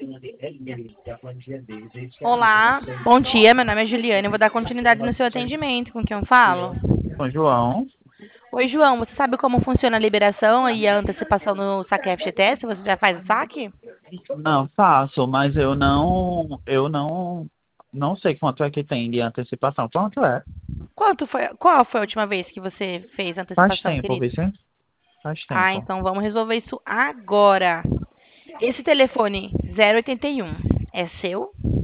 Olá, bom dia, meu nome é Juliana, eu vou dar continuidade no seu atendimento, com quem eu falo? Com o João. Oi, João, você sabe como funciona a liberação e a antecipação no saque FGTS? Você já faz o saque? Não, faço, mas eu não sei quanto é que tem de antecipação. Quanto é? Qual foi a última vez que você fez a Faz antecipação, tempo, querido? Vicente. Faz Ah, tempo. então vamos resolver isso agora. Esse telefone 081 é seu?